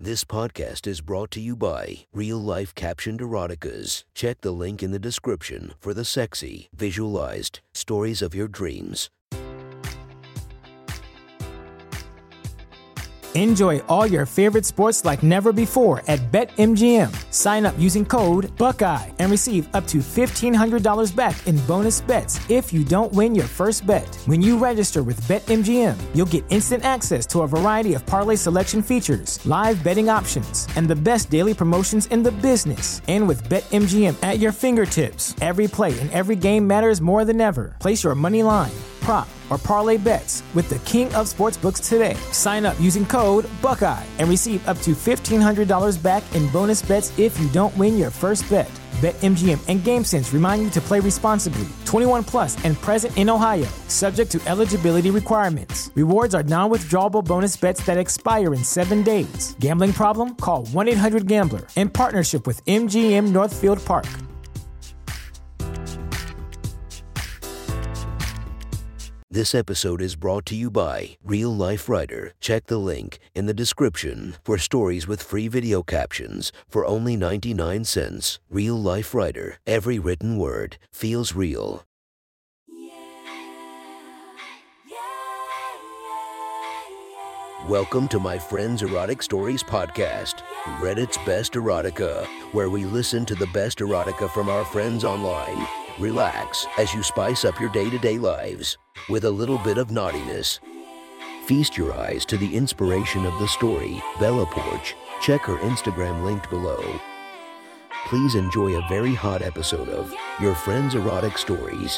This podcast is brought to you by Real Life Captioned Eroticas. Check the link in the description for the sexy, visualized stories of your dreams. Enjoy all your favorite sports like never before at BetMGM. Sign up using code Buckeye and receive up to $1,500 back in bonus bets if you don't win your first bet. When you register with BetMGM, you'll get instant access to a variety of parlay selection features, live betting options, and the best daily promotions in the business. And with BetMGM at your fingertips, every play and every game matters more than ever. Place your money line, prop, or parlay bets with the king of sportsbooks today. Sign up using code Buckeye and receive up to $1,500 back in bonus bets if you don't win your first bet. BetMGM and GameSense remind you to play responsibly. 21 plus and present in Ohio, subject to eligibility requirements. Rewards are non-withdrawable bonus bets that expire in 7 days. Gambling problem? Call 1-800-GAMBLER. In partnership with MGM Northfield Park. This episode is brought to you by Real Life Writer. Check the link in the description for stories with free video captions for only 99 cents. Real Life Writer. Every written word feels real. Welcome to my Friends Erotic Stories podcast, Reddit's Best Erotica, where we listen to the best erotica from our friends online. Relax as you spice up your day-to-day lives with a little bit of naughtiness. Feast your eyes to the inspiration of the story, Bella Porch. Check her Instagram linked below. Please enjoy a very hot episode of Your Friends Erotic Stories.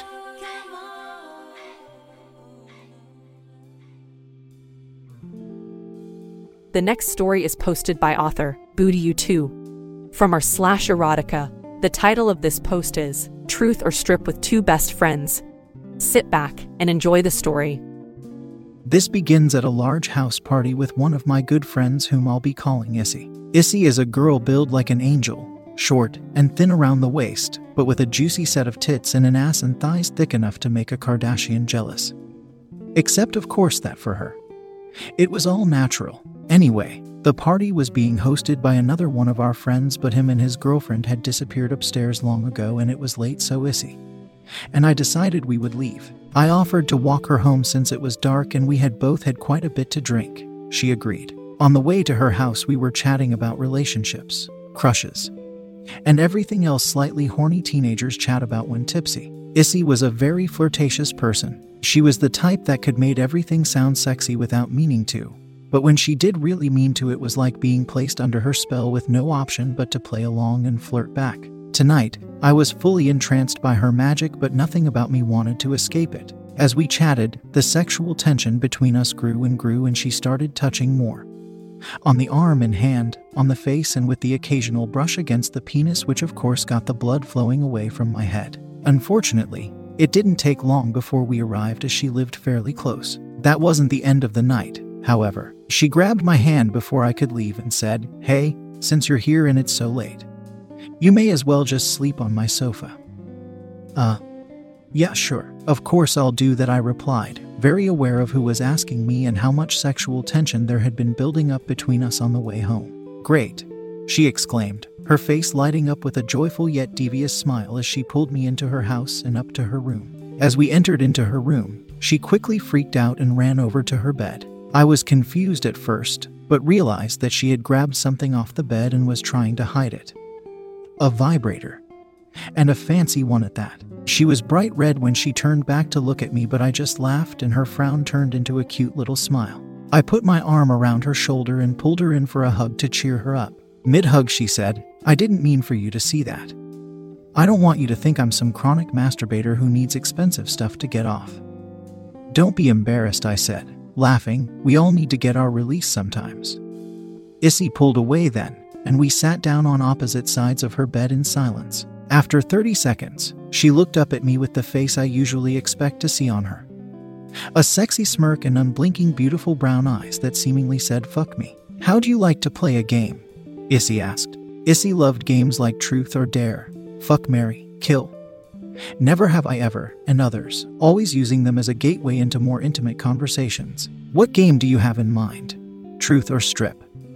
The next story is posted by author Booty You Too. From our /erotica, the title of this post is Truth or Strip with Two Best Friends. Sit back and enjoy the story. This begins at a large house party with one of my good friends whom I'll be calling Issy. Issy is a girl built like an angel, short and thin around the waist, but with a juicy set of tits and an ass and thighs thick enough to make a Kardashian jealous. Except of course that for her. It was all natural. Anyway, the party was being hosted by another one of our friends, but him and his girlfriend had disappeared upstairs long ago and it was late, so Issy and I decided we would leave. I offered to walk her home since it was dark and we had both had quite a bit to drink. She agreed. On the way to her house we were chatting about relationships, crushes, and everything else slightly horny teenagers chat about when tipsy. Issy was a very flirtatious person. She was the type that could make everything sound sexy without meaning to. But when she did really mean to, it was like being placed under her spell with no option but to play along and flirt back. Tonight, I was fully entranced by her magic, but nothing about me wanted to escape it. As we chatted, the sexual tension between us grew and she started touching more. On the arm and hand, on the face, and with the occasional brush against the penis, which of course got the blood flowing away from my head. Unfortunately, it didn't take long before we arrived as she lived fairly close. That wasn't the end of the night, however. She grabbed my hand before I could leave and said, "Hey, since you're here and it's so late, you may as well just sleep on my sofa." Yeah, sure. Of course I'll do that, I replied, very aware of who was asking me and how much sexual tension there had been building up between us on the way home. "Great," she exclaimed, her face lighting up with a joyful yet devious smile as she pulled me into her house and up to her room. As we entered into her room, she quickly freaked out and ran over to her bed. I was confused at first, but realized that she had grabbed something off the bed and was trying to hide it. A vibrator. And a fancy one at that. She was bright red when she turned back to look at me, but I just laughed and her frown turned into a cute little smile. I put my arm around her shoulder and pulled her in for a hug to cheer her up. Mid-hug she said, "I didn't mean for you to see that. I don't want you to think I'm some chronic masturbator who needs expensive stuff to get off." "Don't be embarrassed," I said, laughing. "We all need to get our release sometimes." Issy pulled away then, and we sat down on opposite sides of her bed in silence. After 30 seconds, she looked up at me with the face I usually expect to see on her. A sexy smirk and unblinking beautiful brown eyes that seemingly said, "Fuck me." "How do you like to play a game?" Issy asked. Issy loved games like Truth or Dare, Fuck, Marry, Kill, Never Have I Ever, and others, always using them as a gateway into more intimate conversations. "What game do you have in mind? Truth or Strip?"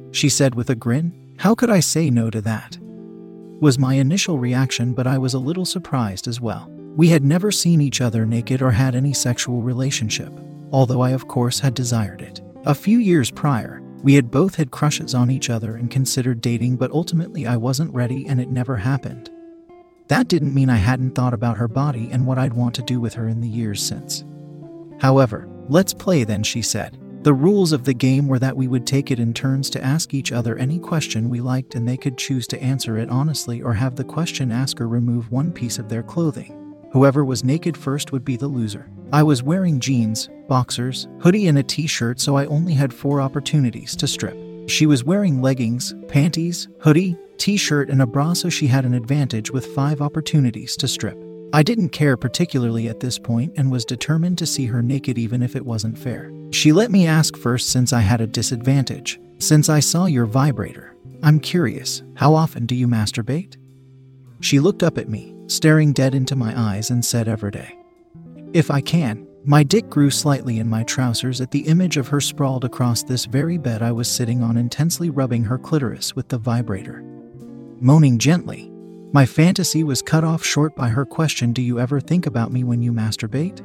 she said with a grin. How could I say no to that? Was my initial reaction, but I was a little surprised as well. We had never seen each other naked or had any sexual relationship, although I of course had desired it. A few years prior, we had both had crushes on each other and considered dating, but ultimately I wasn't ready and it never happened. That didn't mean I hadn't thought about her body and what I'd want to do with her in the years since. However, let's play then, she said. The rules of the game were that we would take it in turns to ask each other any question we liked, and they could choose to answer it honestly or have the question asker remove one piece of their clothing. Whoever was naked first would be the loser. I was wearing jeans, boxers, hoodie, and a t-shirt, so I only had 4 opportunities to strip. She was wearing leggings, panties, hoodie, t-shirt, and a bra, so she had an advantage with 5 opportunities to strip. I didn't care particularly at this point and was determined to see her naked even if it wasn't fair. She let me ask first since I had a disadvantage. Since I saw your vibrator, I'm curious, how often do you masturbate? She looked up at me, staring dead into my eyes, and said every day. If I can. My dick grew slightly in my trousers at the image of her sprawled across this very bed I was sitting on, intensely rubbing her clitoris with the vibrator. Moaning gently, my fantasy was cut off short by her question, do you ever think about me when you masturbate?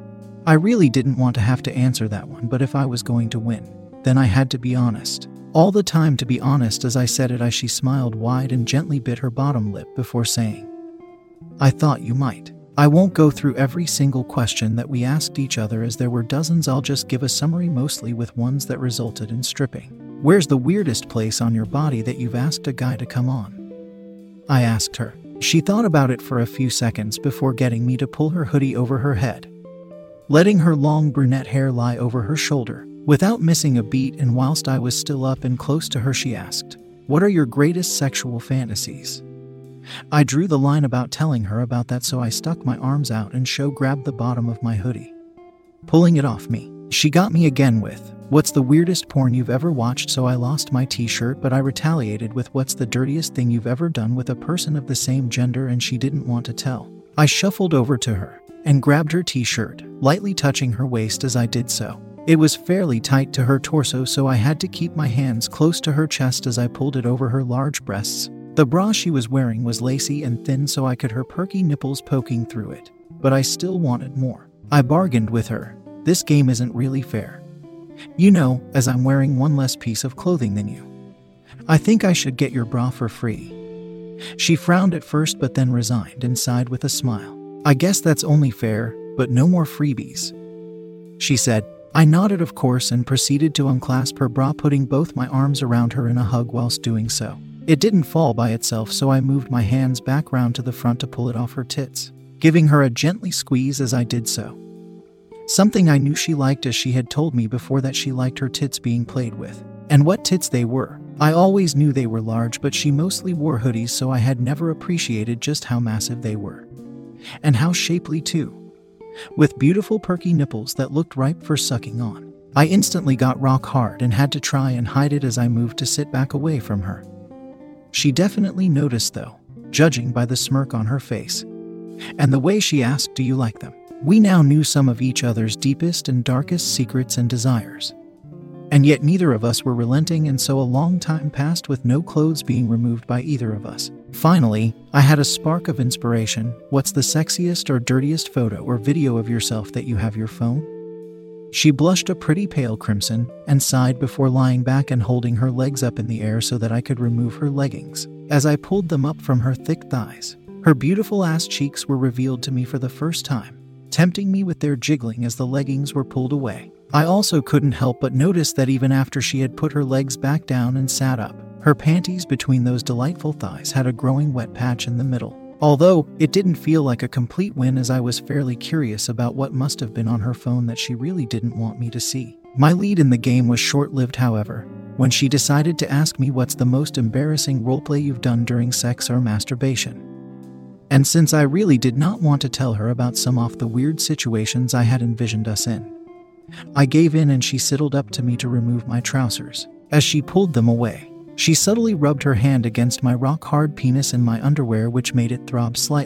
I really didn't want to have to answer that one, but if I was going to win, then I had to be honest. All the time, to be honest. As I said it, she smiled wide and gently bit her bottom lip before saying, I thought you might. I won't go through every single question that we asked each other, as there were dozens. I'll just give a summary, mostly with ones that resulted in stripping. Where's the weirdest place on your body that you've asked a guy to come on? I asked her. She thought about it for a few seconds before getting me to pull her hoodie over her head, letting her long brunette hair lie over her shoulder. Without missing a beat, and whilst I was still up and close to her, she asked, what are your greatest sexual fantasies? I drew the line about telling her about that, so I stuck my arms out and grabbed the bottom of my hoodie, pulling it off me. She got me again with, what's the weirdest porn you've ever watched? So I lost my t-shirt, but I retaliated with, what's the dirtiest thing you've ever done with a person of the same gender? And she didn't want to tell. I shuffled over to her and grabbed her t-shirt, lightly touching her waist as I did so. It was fairly tight to her torso, so I had to keep my hands close to her chest as I pulled it over her large breasts. The bra she was wearing was lacy and thin, so I could hear her perky nipples poking through it, but I still wanted more. I bargained with her. This game isn't really fair. You know, as I'm wearing one less piece of clothing than you. I think I should get your bra for free. She frowned at first, but then resigned and sighed with a smile. I guess that's only fair, but no more freebies, she said. I nodded of course and proceeded to unclasp her bra, putting both my arms around her in a hug whilst doing so. It didn't fall by itself, so I moved my hands back round to the front to pull it off her tits, giving her a gently squeeze as I did so. Something I knew she liked, as she had told me before that she liked her tits being played with. And what tits they were. I always knew they were large, but she mostly wore hoodies, so I had never appreciated just how massive they were. And how shapely too. With beautiful perky nipples that looked ripe for sucking on. I instantly got rock hard and had to try and hide it as I moved to sit back away from her. She definitely noticed though, judging by the smirk on her face. And the way she asked, do you like them? We now knew some of each other's deepest and darkest secrets and desires. And yet neither of us were relenting, and so a long time passed with no clothes being removed by either of us. Finally, I had a spark of inspiration. What's the sexiest or dirtiest photo or video of yourself that you have your phone? She blushed a pretty pale crimson and sighed before lying back and holding her legs up in the air so that I could remove her leggings. As I pulled them up from her thick thighs, her beautiful ass cheeks were revealed to me for the first time, tempting me with their jiggling as the leggings were pulled away. I also couldn't help but notice that even after she had put her legs back down and sat up, her panties between those delightful thighs had a growing wet patch in the middle. Although, it didn't feel like a complete win, as I was fairly curious about what must have been on her phone that she really didn't want me to see. My lead in the game was short-lived, however, when she decided to ask me what's the most embarrassing roleplay you've done during sex or masturbation. And since I really did not want to tell her about some of the weird situations I had envisioned us in, I gave in and she sidled up to me to remove my trousers. As she pulled them away, she subtly rubbed her hand against my rock-hard penis in my underwear, which made it throb slightly.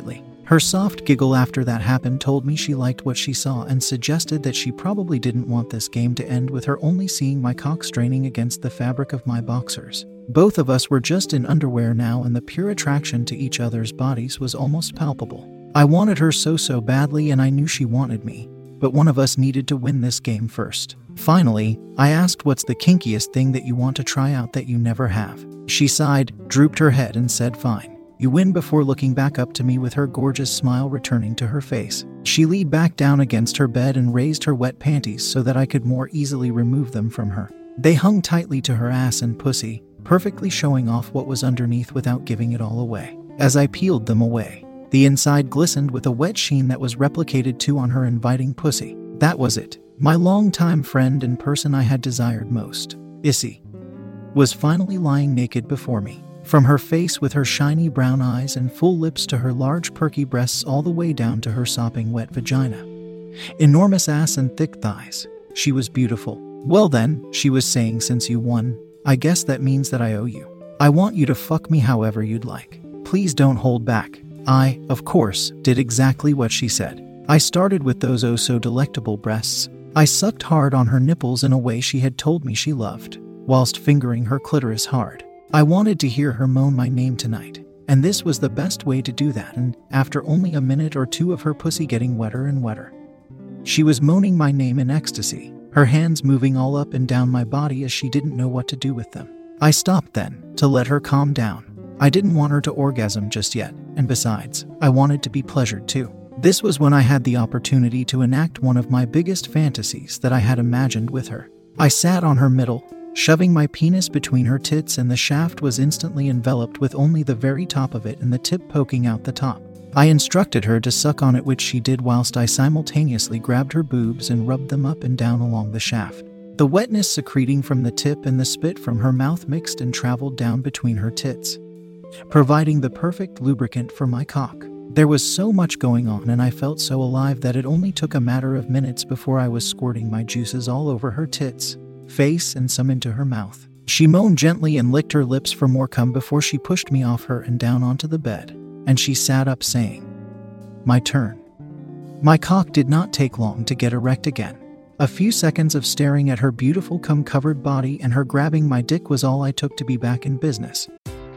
Her soft giggle after that happened told me she liked what she saw and suggested that she probably didn't want this game to end with her only seeing my cock straining against the fabric of my boxers. Both of us were just in underwear now, and the pure attraction to each other's bodies was almost palpable. I wanted her so badly, and I knew she wanted me, but one of us needed to win this game first. Finally, I asked, what's the kinkiest thing that you want to try out that you never have? She sighed, drooped her head, and said, fine. You win, before looking back up to me with her gorgeous smile returning to her face. She leaned back down against her bed and raised her wet panties so that I could more easily remove them from her. They hung tightly to her ass and pussy, perfectly showing off what was underneath without giving it all away. As I peeled them away, the inside glistened with a wet sheen that was replicated too on her inviting pussy. That was it. My longtime friend and person I had desired most, Issy, was finally lying naked before me. From her face with her shiny brown eyes and full lips to her large perky breasts all the way down to her sopping wet vagina, enormous ass and thick thighs, she was beautiful. Well then, she was saying, since you won, I guess that means that I owe you. I want you to fuck me however you'd like. Please don't hold back. I, of course, did exactly what she said. I started with those oh so delectable breasts. I sucked hard on her nipples in a way she had told me she loved, whilst fingering her clitoris hard. I wanted to hear her moan my name tonight, and this was the best way to do that, and after only a minute or two of her pussy getting wetter and wetter, she was moaning my name in ecstasy, her hands moving all up and down my body as she didn't know what to do with them. I stopped then, to let her calm down. I didn't want her to orgasm just yet, and besides, I wanted to be pleasured too. This was when I had the opportunity to enact one of my biggest fantasies that I had imagined with her. I sat on her middle, shoving my penis between her tits, and the shaft was instantly enveloped with only the very top of it and the tip poking out the top. I instructed her to suck on it, which she did whilst I simultaneously grabbed her boobs and rubbed them up and down along the shaft. The wetness secreting from the tip and the spit from her mouth mixed and traveled down between her tits, providing the perfect lubricant for my cock. There was so much going on, and I felt so alive that it only took a matter of minutes before I was squirting my juices all over her tits, face, and some into her mouth. She moaned gently and licked her lips for more cum before she pushed me off her and down onto the bed, and she sat up saying, "My turn." My cock did not take long to get erect again. A few seconds of staring at her beautiful cum-covered body and her grabbing my dick was all I took to be back in business.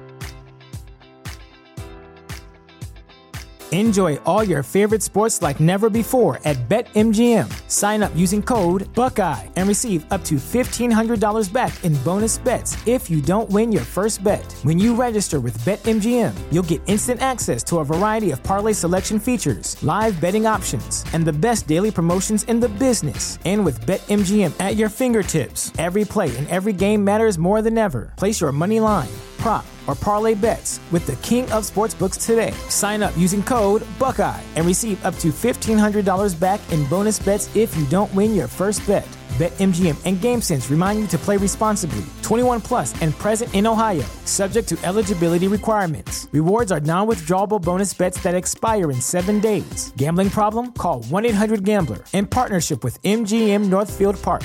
Enjoy all your favorite sports like never before at BetMGM. Sign up using code Buckeye and receive up to $1,500 back in bonus bets if you don't win your first bet. When you register with BetMGM, you'll get instant access to a variety of parlay selection features, live betting options, and the best daily promotions in the business. And with BetMGM at your fingertips, every play and every game matters more than ever. Place your money line, prop, or parlay bets with the king of sportsbooks today. Sign up using code Buckeye and receive up to $1,500 back in bonus bets if you don't win your first bet. BetMGM and GameSense remind you to play responsibly. 21 plus and present in Ohio, subject to eligibility requirements. Rewards are non-withdrawable bonus bets that expire in 7 days. Gambling problem? Call 1-800-GAMBLER. In partnership with MGM Northfield Park.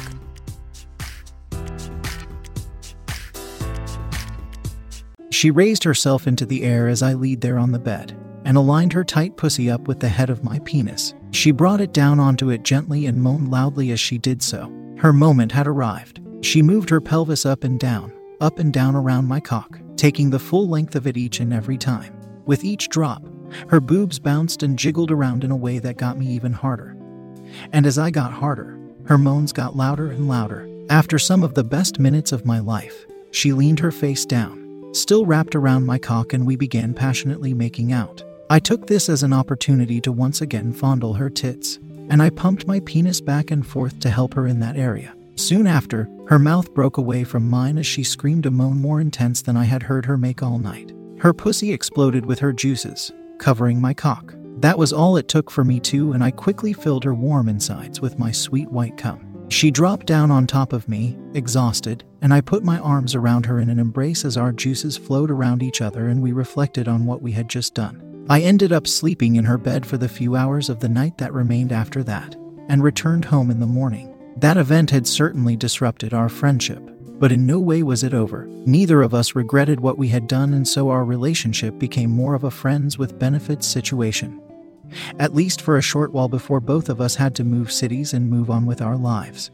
She raised herself into the air as I laid there on the bed, and aligned her tight pussy up with the head of my penis. She brought it down onto it gently and moaned loudly as she did so. Her moment had arrived. She moved her pelvis up and down around my cock, taking the full length of it each and every time. With each drop, her boobs bounced and jiggled around in a way that got me even harder. And as I got harder, her moans got louder and louder. After some of the best minutes of my life, she leaned her face down, still wrapped around my cock, and we began passionately making out. I took this as an opportunity to once again fondle her tits, and I pumped my penis back and forth to help her in that area. Soon after, her mouth broke away from mine as she screamed a moan more intense than I had heard her make all night. Her pussy exploded with her juices, covering my cock. That was all it took for me too, and I quickly filled her warm insides with my sweet white cum. She dropped down on top of me, exhausted, and I put my arms around her in an embrace as our juices flowed around each other and we reflected on what we had just done. I ended up sleeping in her bed for the few hours of the night that remained after that, and returned home in the morning. That event had certainly disrupted our friendship, but in no way was it over. Neither of us regretted what we had done, and so our relationship became more of a friends with benefits situation. At least for a short while before both of us had to move cities and move on with our lives.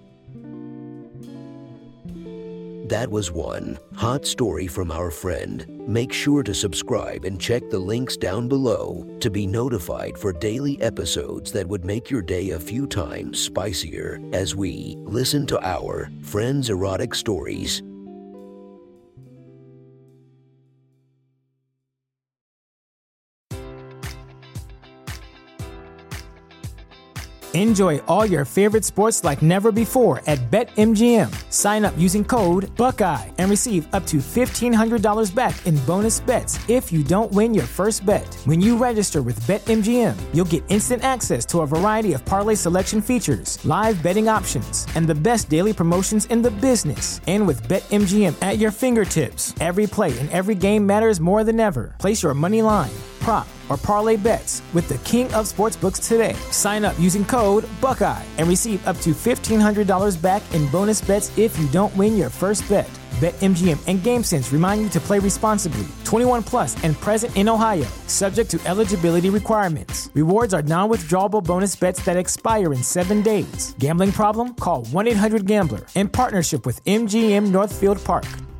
That was one hot story from our friend. Make sure to subscribe and check the links down below to be notified for daily episodes that would make your day a few times spicier as we listen to our friends' erotic stories. Enjoy all your favorite sports like never before at BetMGM. Sign up using code Buckeye and receive up to $1,500 back in bonus bets if you don't win your first bet. When you register with BetMGM, you'll get instant access to a variety of parlay selection features, live betting options, and the best daily promotions in the business. And with BetMGM at your fingertips, every play and every game matters more than ever. Place your money line, prop, or parlay bets with the king of sportsbooks today. Sign up using code Buckeye and receive up to $1,500 back in bonus bets if you don't win your first bet. BetMGM and GameSense remind you to play responsibly. 21 plus and present in Ohio, subject to eligibility requirements. Rewards are non-withdrawable bonus bets that expire in 7 days. Gambling problem? Call 1-800-GAMBLER. In partnership with MGM Northfield Park.